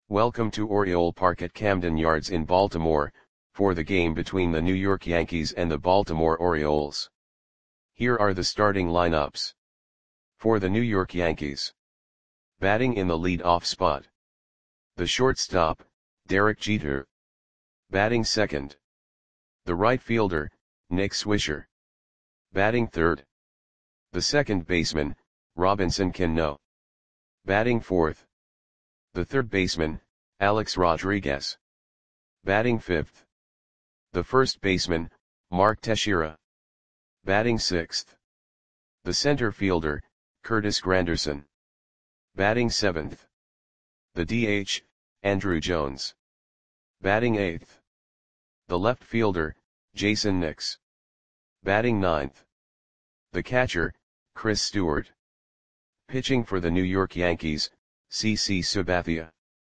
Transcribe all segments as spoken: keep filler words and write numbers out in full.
Welcome to Oriole Park at Camden Yards in Baltimore, for the game between the New York Yankees and the Baltimore Orioles. Here are the starting lineups. For the New York Yankees. Batting in the lead-off spot. The shortstop, Derek Jeter. Batting second. The right fielder, Nick Swisher. Batting third. The second baseman, Robinson Cano. Batting fourth. The third baseman, Alex Rodriguez. Batting fifth. The first baseman, Mark Teixeira. Batting sixth. The center fielder, Curtis Granderson. Batting seventh. The D H, Andruw Jones. Batting eighth. The left fielder, Jayson Nix. Batting ninth. The catcher, Chris Stewart. Pitching for the New York Yankees, C C Sabathia.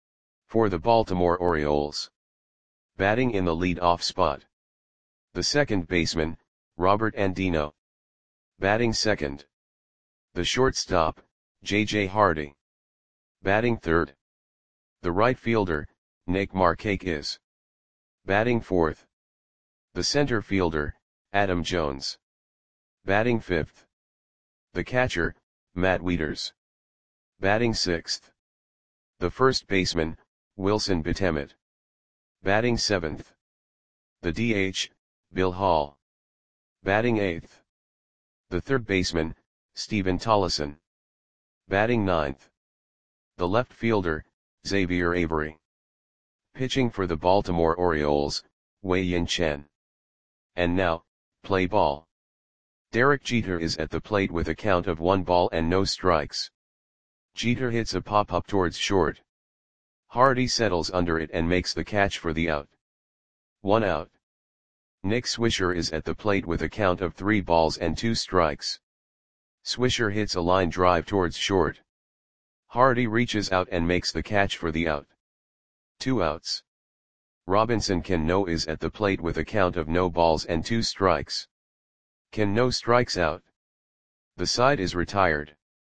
For the Baltimore Orioles. Batting in the lead-off spot. The second baseman, Robert Andino. Batting second. The shortstop, J J Hardy. Batting third. The right fielder, Nick Markakis. Batting fourth. The center fielder, Adam Jones. Batting fifth. The catcher, Matt Wieters. Batting sixth. The first baseman, Wilson Betemit. Batting seventh. The D H, Bill Hall. Batting eighth. The third baseman, Stephen Tollison. Batting ninth. The left fielder, Xavier Avery. Pitching for the Baltimore Orioles, Wei-Yin Chen. And now, play ball. Derek Jeter is at the plate with a count of one ball and no strikes. Jeter hits a pop-up towards short. Hardy settles under it and makes the catch for the out. One out. Nick Swisher is at the plate with a count of three balls and two strikes. Swisher hits a line drive towards short. Hardy reaches out and makes the catch for the out. Two outs. Robinson Cano is at the plate with a count of no balls and two strikes. Cano strikes out. The side is retired.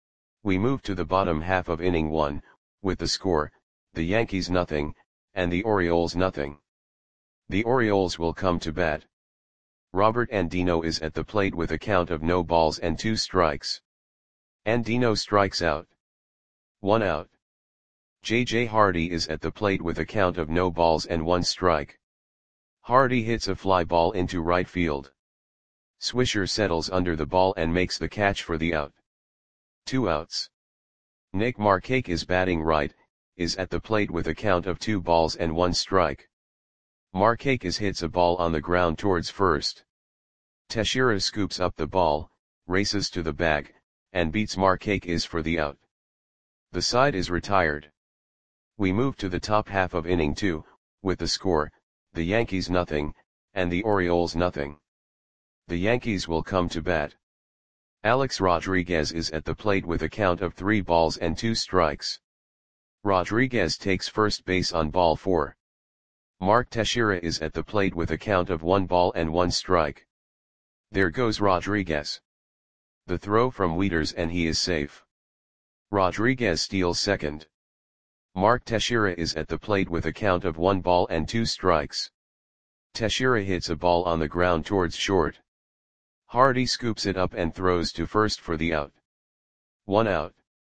We move to the bottom half of inning one, with the score, the Yankees nothing, and the Orioles nothing. The Orioles will come to bat. Robert Andino is at the plate with a count of no balls and two strikes. Andino strikes out. One out. J J Hardy is at the plate with a count of no balls and one strike. Hardy hits a fly ball into right field. Swisher settles under the ball and makes the catch for the out. Two outs. Nick Markakis batting right, is at the plate with a count of two balls and one strike. Markakis hits a ball on the ground towards first. Teixeira scoops up the ball, races to the bag, and beats Markakis for the out. The side is retired. We move to the top half of inning two, with the score, the Yankees nothing, and the Orioles nothing. The Yankees will come to bat. Alex Rodriguez is at the plate with a count of three balls and two strikes. Rodriguez takes first base on ball four. Mark Teixeira is at the plate with a count of one ball and one strike. There goes Rodriguez. The throw from Wieters and he is safe. Rodriguez steals second. Mark Teixeira is at the plate with a count of one ball and two strikes. Teixeira hits a ball on the ground towards short. Hardy scoops it up and throws to first for the out. One out.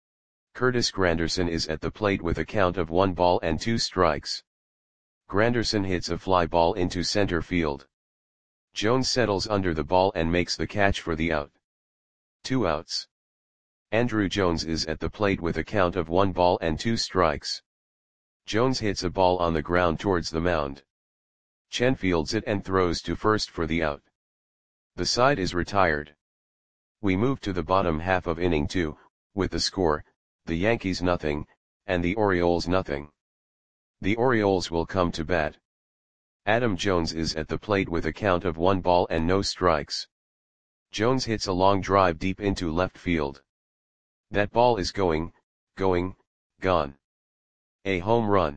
Curtis Granderson is at the plate with a count of one ball and two strikes. Granderson hits a fly ball into center field. Jones settles under the ball and makes the catch for the out. Two outs. Andruw Jones is at the plate with a count of one ball and two strikes. Jones hits a ball on the ground towards the mound. Chen fields it and throws to first for the out. The side is retired. We move to the bottom half of inning two, with the score, the Yankees nothing, and the Orioles nothing. The Orioles will come to bat. Adam Jones is at the plate with a count of one ball and no strikes. Jones hits a long drive deep into left field. That ball is going, going, gone. A home run.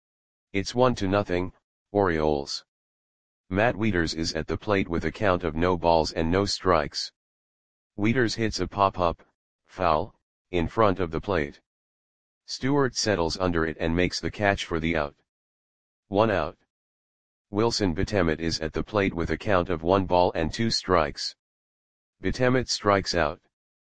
It's one to nothing, Orioles. Matt Wieters is at the plate with a count of no balls and no strikes. Wieters hits a pop-up, foul, in front of the plate. Stewart settles under it and makes the catch for the out. One out. Wilson Betemet is at the plate with a count of one ball and two strikes. Betemet strikes out.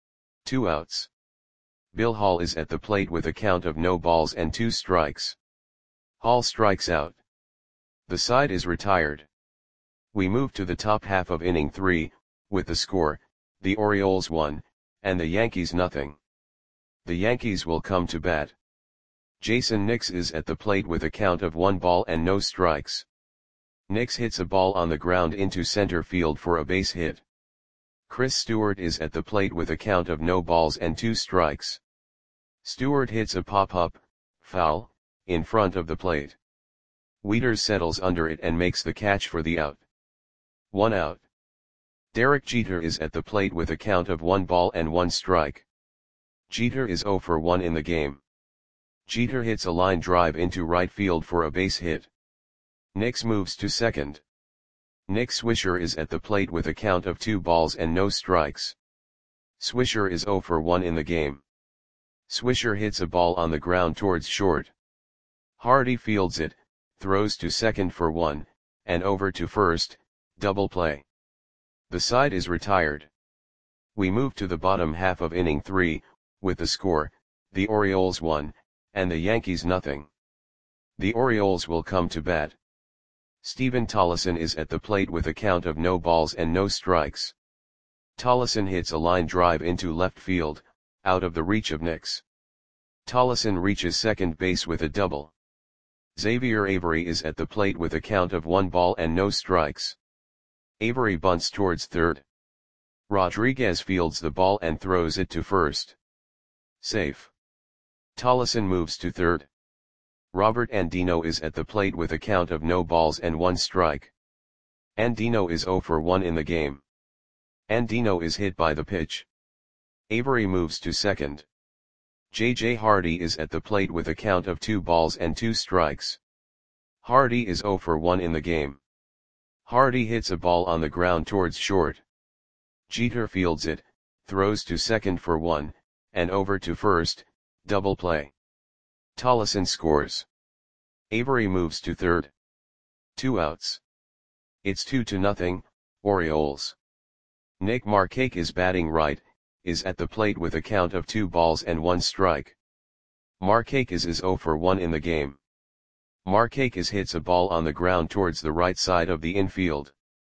Two outs. Bill Hall is at the plate with a count of no balls and two strikes. Hall strikes out. The side is retired. We move to the top half of inning three, with the score, the Orioles one, and the Yankees nothing. The Yankees will come to bat. Jason Nix is at the plate with a count of one ball and no strikes. Nix hits a ball on the ground into center field for a base hit. Chris Stewart is at the plate with a count of no balls and two strikes. Stewart hits a pop-up, foul, in front of the plate. Wieters settles under it and makes the catch for the out. One out. Derek Jeter is at the plate with a count of one ball and one strike. Jeter is oh for one in the game. Jeter hits a line drive into right field for a base hit. Nix moves to second. Nick Swisher is at the plate with a count of two balls and no strikes. Swisher is oh for one in the game. Swisher hits a ball on the ground towards short. Hardy fields it, throws to second for one, and over to first, double play. The side is retired. We move to the bottom half of inning three, with the score, the Orioles one, and the Yankees nothing. The Orioles will come to bat. Steven Tollefson is at the plate with a count of no balls and no strikes. Tollefson hits a line drive into left field, out of the reach of Nix. Tollefson reaches second base with a double. Xavier Avery is at the plate with a count of one ball and no strikes. Avery bunts towards third. Rodriguez fields the ball and throws it to first. Safe. Tollefson moves to third. Robert Andino is at the plate with a count of no balls and one strike. Andino is oh for one in the game. Andino is hit by the pitch. Avery moves to second. J J Hardy is at the plate with a count of two balls and two strikes. Hardy is oh for one in the game. Hardy hits a ball on the ground towards short. Jeter fields it, throws to second for one, and over to first, double play. Tollefson scores. Avery moves to third. Two outs. It's two to nothing, Orioles. Nick Markakis is batting right, is at the plate with a count of two balls and one strike. Markakis is oh for one in the game. Markakis hits a ball on the ground towards the right side of the infield.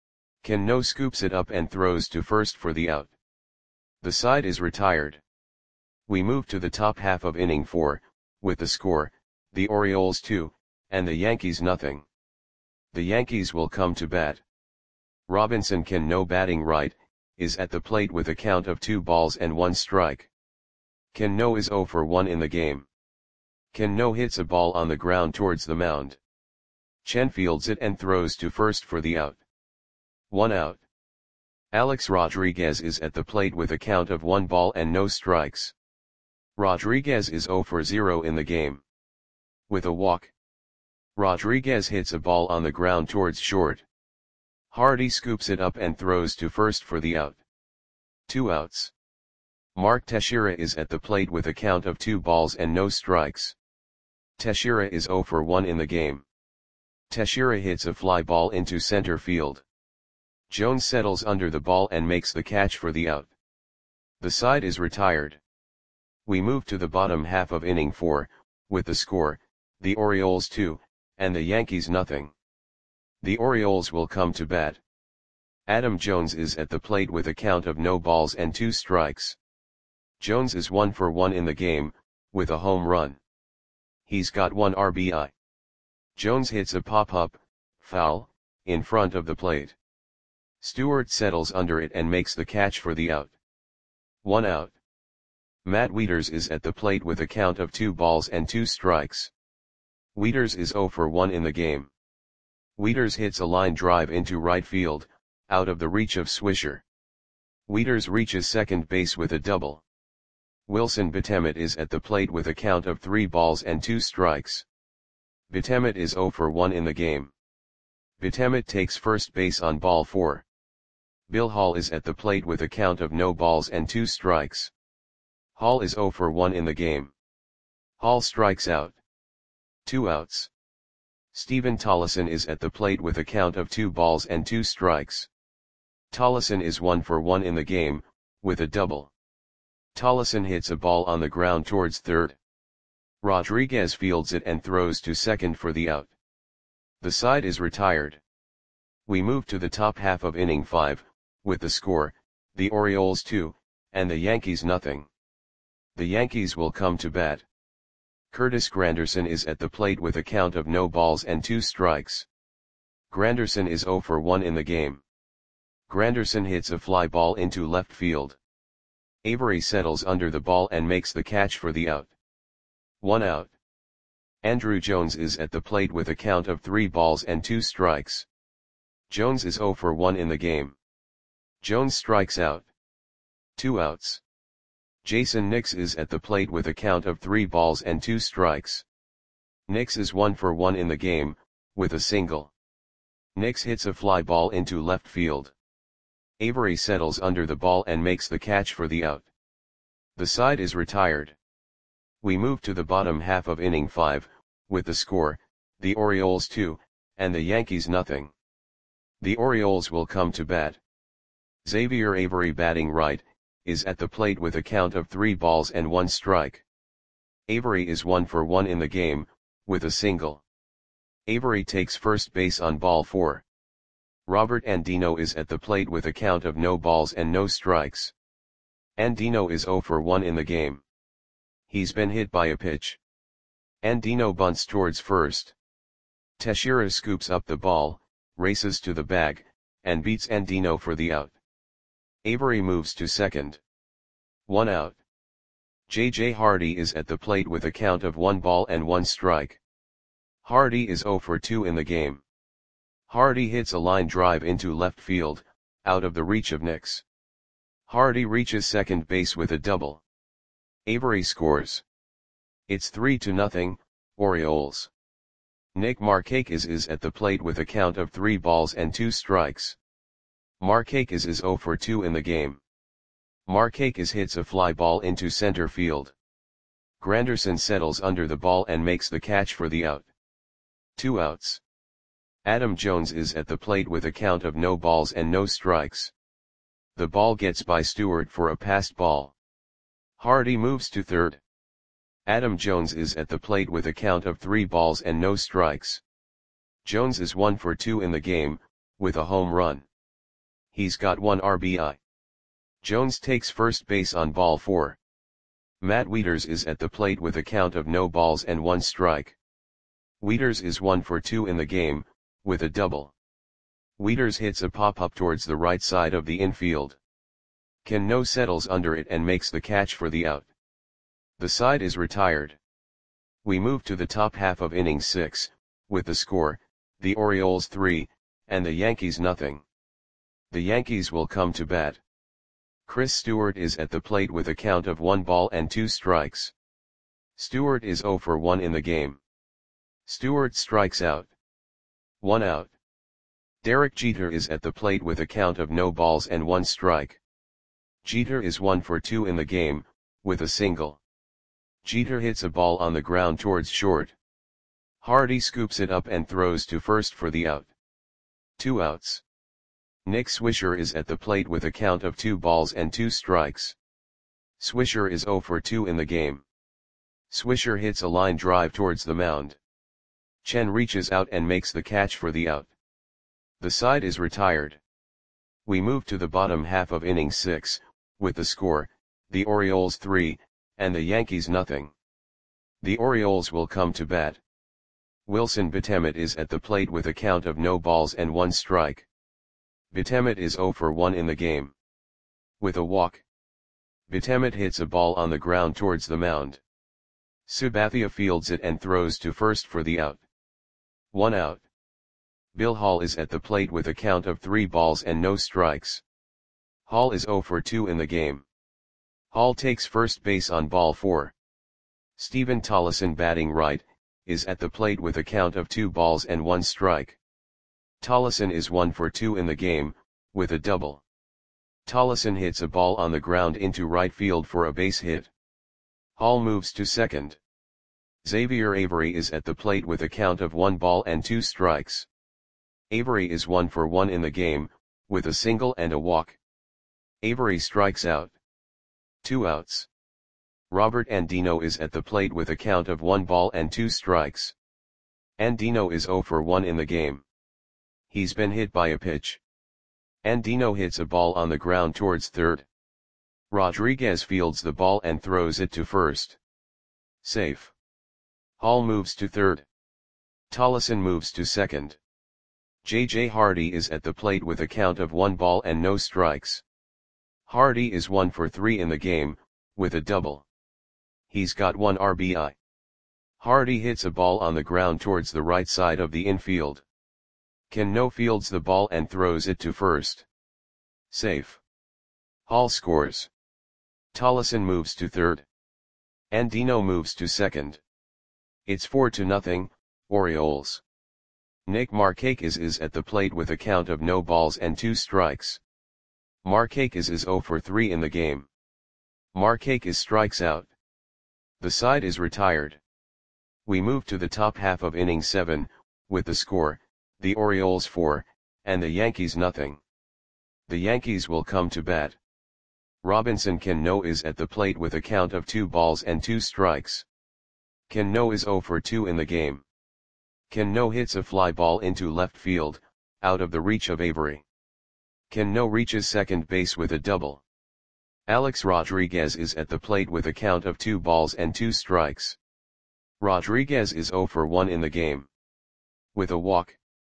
Cano scoops it up and throws to first for the out. The side is retired. We move to the top half of inning four, with the score, the Orioles two, and the Yankees nothing. The Yankees will come to bat. Robinson Cano batting right, is at the plate with a count of two balls and one strike. Cano is oh for one in the game. Cano hits a ball on the ground towards the mound. Chen fields it and throws to first for the out. One out. Alex Rodriguez is at the plate with a count of one ball and no strikes. Rodriguez is oh for zero in the game. With a walk. Rodriguez hits a ball on the ground towards short. Hardy scoops it up and throws to first for the out. Two outs. Mark Teixeira is at the plate with a count of two balls and no strikes. Teixeira is oh for one in the game. Teixeira hits a fly ball into center field. Jones settles under the ball and makes the catch for the out. The side is retired. We move to the bottom half of inning four, with the score, the Orioles two, and the Yankees nothing. The Orioles will come to bat. Adam Jones is at the plate with a count of no balls and two strikes. Jones is one for one in the game, with a home run. He's got one R B I. Jones hits a pop-up, foul, in front of the plate. Stewart settles under it and makes the catch for the out. One out. Matt Wieters is at the plate with a count of two balls and two strikes. Wieters is oh for one in the game. Wieters hits a line drive into right field, out of the reach of Swisher. Wieters reaches second base with a double. Wilson Betemet is at the plate with a count of three balls and two strikes. Betemet is oh for one in the game. Betemet takes first base on ball four. Bill Hall is at the plate with a count of no balls and two strikes. Hall is oh for one in the game. Hall strikes out. Two outs. Stephen Tollison is at the plate with a count of two balls and two strikes. Tollison is one for one in the game, with a double. Tollison hits a ball on the ground towards third. Rodriguez fields it and throws to second for the out. The side is retired. We move to the top half of inning five, with the score, the Orioles two, and the Yankees nothing. The Yankees will come to bat. Curtis Granderson is at the plate with a count of no balls and two strikes. Granderson is zero for one in the game. Granderson hits a fly ball into left field. Avery settles under the ball and makes the catch for the out. One out. Andruw Jones is at the plate with a count of three balls and two strikes. Jones is zero for one in the game. Jones strikes out. Two outs. Jason Nix is at the plate with a count of three balls and two strikes. Nix is one for one in the game, with a single. Nix hits a fly ball into left field. Avery settles under the ball and makes the catch for the out. The side is retired. We move to the bottom half of inning five, with the score, the Orioles two, and the Yankees nothing. The Orioles will come to bat. Xavier Avery, batting right, is at the plate with a count of three balls and one strike. Avery is one for one in the game, with a single. Avery takes first base on ball four. Robert Andino is at the plate with a count of no balls and no strikes. Andino is zero for one in the game. He's been hit by a pitch. Andino bunts towards first. Teixeira scoops up the ball, races to the bag, and beats Andino for the out. Avery moves to second. One out. J J Hardy is at the plate with a count of one ball and one strike. Hardy is zero for two in the game. Hardy hits a line drive into left field, out of the reach of Nix. Hardy reaches second base with a double. Avery scores. It's three to nothing, Orioles. Nick Markakis is at the plate with a count of three balls and two strikes. Markakis is zero for two in the game. Markakis hits a fly ball into center field. Granderson settles under the ball and makes the catch for the out. Two outs. Adam Jones is at the plate with a count of no balls and no strikes. The ball gets by Stewart for a passed ball. Hardy moves to third. Adam Jones is at the plate with a count of three balls and no strikes. Jones is one for two in the game, with a home run. He's got one R B I. Jones takes first base on ball four. Matt Wieters is at the plate with a count of no balls and one strike. Wieters is one for two in the game, with a double. Wieters hits a pop-up towards the right side of the infield. Cano settles under it and makes the catch for the out. The side is retired. We move to the top half of inning six, with the score, the Orioles three, and the Yankees nothing. The Yankees will come to bat. Chris Stewart is at the plate with a count of one ball and two strikes. Stewart is zero for one in the game. Stewart strikes out. One out. Derek Jeter is at the plate with a count of no balls and one strike. Jeter is one for two in the game, with a single. Jeter hits a ball on the ground towards short. Hardy scoops it up and throws to first for the out. Two outs. Nick Swisher is at the plate with a count of two balls and two strikes. Swisher is zero for two in the game. Swisher hits a line drive towards the mound. Chen reaches out and makes the catch for the out. The side is retired. We move to the bottom half of inning six, with the score, the Orioles three, and the Yankees nothing. The Orioles will come to bat. Wilson Betemet is at the plate with a count of no balls and one strike. Betemet is zero for one in the game. With a walk. Betemet hits a ball on the ground towards the mound. Sabathia fields it and throws to first for the out. One out. Bill Hall is at the plate with a count of three balls and no strikes. Hall is zero for two in the game. Hall takes first base on ball four. Stephen Tollison, batting right, is at the plate with a count of two balls and one strike. Tollison is one for two in the game, with a double. Tollison hits a ball on the ground into right field for a base hit. Hall moves to second. Xavier Avery is at the plate with a count of one ball and two strikes. Avery is one for one in the game, with a single and a walk. Avery strikes out. Two outs. Robert Andino is at the plate with a count of one ball and two strikes. Andino is zero for one in the game. He's been hit by a pitch. Andino hits a ball on the ground towards third. Rodriguez fields the ball and throws it to first. Safe. Hall moves to third. Tollison moves to second. J J Hardy is at the plate with a count of one ball and no strikes. Hardy is one for three in the game, with a double. He's got one R B I. Hardy hits a ball on the ground towards the right side of the infield. Cano fields the ball and throws it to first. Safe. Hall scores. Tollison moves to third. Andino moves to second. It's four to nothing, Orioles. Nick Markakis is at the plate with a count of no balls and two strikes. Markakis is zero for three in the game. Markakis strikes out. The side is retired. We move to the top half of inning seven, with the score, the Orioles four, and the Yankees nothing. The Yankees will come to bat. Robinson Cano is at the plate with a count of two balls and two strikes. Cano is zero for two in the game. Cano hits a fly ball into left field, out of the reach of Avery. Cano reaches second base with a double. Alex Rodriguez is at the plate with a count of two balls and two strikes. Rodriguez is zero for one in the game. With a walk.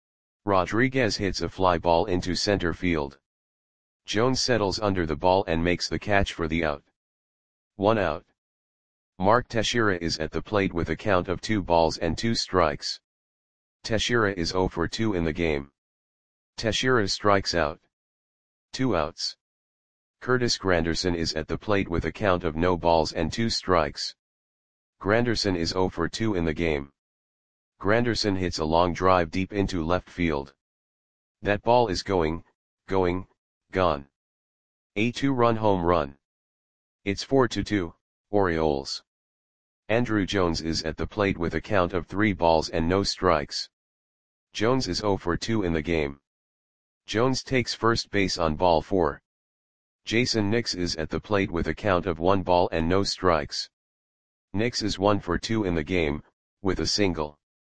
Rodriguez hits a fly ball into center field. Jones settles under the ball and makes the catch for the out. One out. Mark Teixeira is at the plate with a count of two balls and two strikes. Teixeira is zero for two in the game. Teixeira strikes out. Two outs. Curtis Granderson is at the plate with a count of no balls and two strikes. Granderson is zero for two in the game. Granderson hits a long drive deep into left field. That ball is going, going, gone. A two-run home run. It's four to two, Orioles. Andruw Jones is at the plate with a count of three balls and no strikes. Jones is zero for two in the game. Jones takes first base on ball four. Jason Nix is at the plate with a count of one ball and no strikes. Nix is one for two in the game, with a single.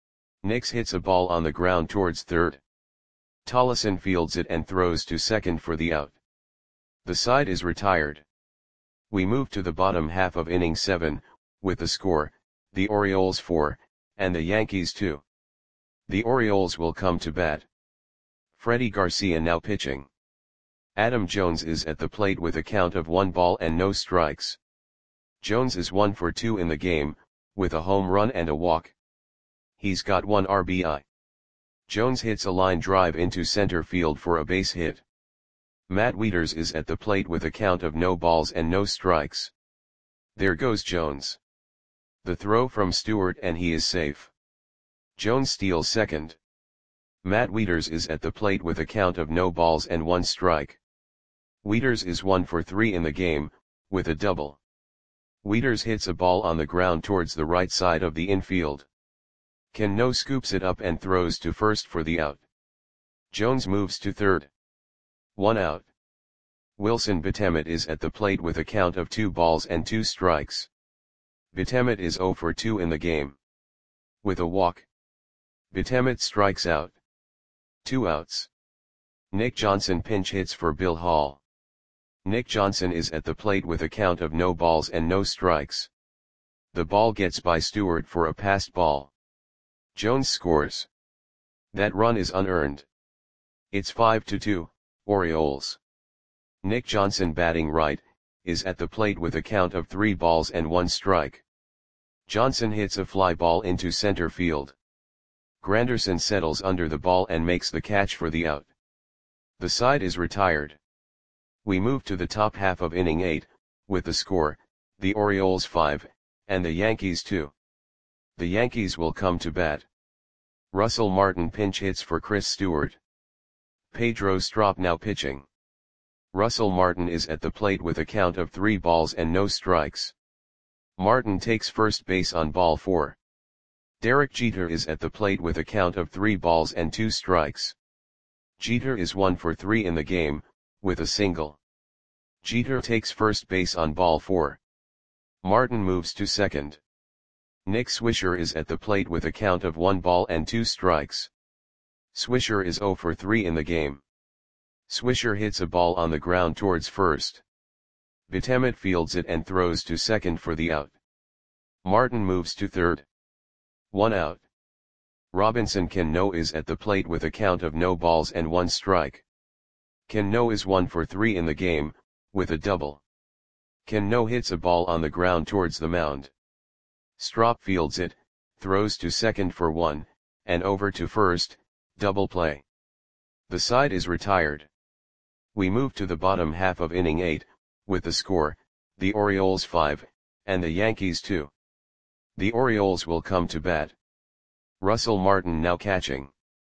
Nix hits a ball on the ground towards third. Tollison fields it and throws to second for the out. The side is retired. We move to the bottom half of inning seven, with the score, the Orioles four, and the Yankees two. The Orioles will come to bat. Freddie Garcia now pitching. Adam Jones is at the plate with a count of one ball and no strikes. Jones is one for two in the game, with a home run and a walk. He's got one R B I. Jones hits a line drive into center field for a base hit. Matt Wieters is at the plate with a count of no balls and no strikes. There goes Jones. The throw from Stewart and he is safe. Jones steals second. Matt Wieters is at the plate with a count of no balls and one strike. Wieters is one for three in the game, with a double. Wieters hits a ball on the ground towards the right side of the infield. Cano scoops it up and throws to first for the out. Jones moves to third. One out. Wilson Betemet is at the plate with a count of two balls and two strikes. Betemet is zero for two in the game. With a walk. Betemet strikes out. Two outs. Nick Johnson pinch hits for Bill Hall. Nick Johnson is at the plate with a count of no balls and no strikes. The ball gets by Stewart for a passed ball. Jones scores. That run is unearned. It's five to two, Orioles. Nick Johnson batting right, is at the plate with a count of three balls and one strike. Johnson hits a fly ball into center field. Granderson settles under the ball and makes the catch for the out. The side is retired. We move to the top half of inning eight, with the score, the Orioles five, and the Yankees two. The Yankees will come to bat. Russell Martin pinch hits for Chris Stewart. Pedro Strop now pitching. Russell Martin is at the plate with a count of three balls and no strikes. Martin takes first base on ball four. Derek Jeter is at the plate with a count of three balls and two strikes. Jeter is one for three in the game, with a single. Jeter takes first base on ball four. Martin moves to second. Nick Swisher is at the plate with a count of one ball and two strikes. Swisher is zero for three in the game. Swisher hits a ball on the ground towards first. Betemet fields it and throws to second for the out. Martin moves to third. One out. Robinson Cano is at the plate with a count of no balls and one strike. Cano is one for three in the game, with a double. Cano hits a ball on the ground towards the mound. Strop fields it, throws to second for one, and over to first, double play. The side is retired. We move to the bottom half of inning eight, with the score, the Orioles five, and the Yankees two. The Orioles will come to bat. Russell Martin now catching.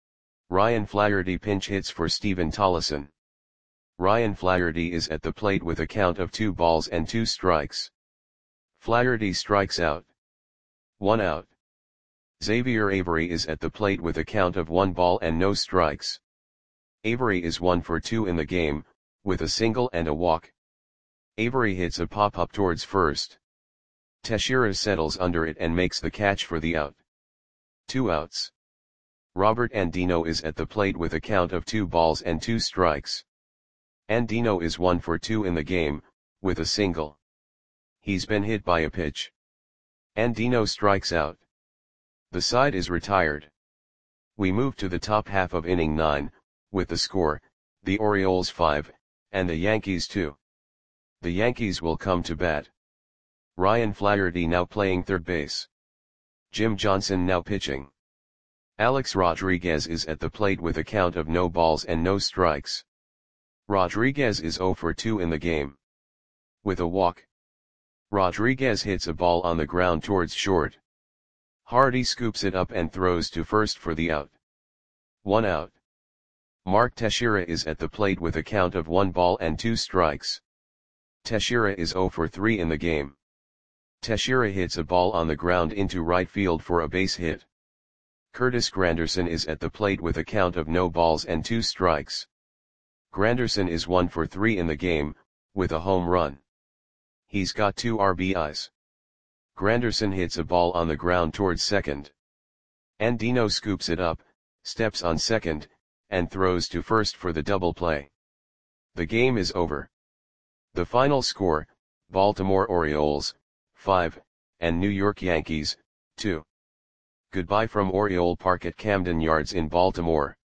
Ryan Flaherty pinch hits for Steven Tolleson. Ryan Flaherty is at the plate with a count of two balls and two strikes. Flaherty strikes out. One out. Xavier Avery is at the plate with a count of one ball and no strikes. Avery is one for two in the game, with a single and a walk. Avery hits a pop-up towards first. Teixeira settles under it and makes the catch for the out. Two outs. Robert Andino is at the plate with a count of two balls and two strikes. Andino is one for two in the game, with a single. He's been hit by a pitch. Andino strikes out. The side is retired. We move to the top half of inning nine, with the score, the Orioles five, and the Yankees two. The Yankees will come to bat. Ryan Flaherty now playing third base. Jim Johnson now pitching. Alex Rodriguez is at the plate with a count of no balls and no strikes. Rodriguez is zero for two in the game. With a walk. Rodriguez hits a ball on the ground towards short. Hardy scoops it up and throws to first for the out. One out. Mark Teixeira is at the plate with a count of one ball and two strikes. Teixeira is zero for three in the game. Teixeira hits a ball on the ground into right field for a base hit. Curtis Granderson is at the plate with a count of no balls and two strikes. Granderson is one for three in the game, with a home run. He's got two R B Is. Granderson hits a ball on the ground towards second. Andino scoops it up, steps on second, and throws to first for the double play. The game is over. The final score, Baltimore Orioles, five, and New York Yankees, two. Goodbye from Oriole Park at Camden Yards in Baltimore.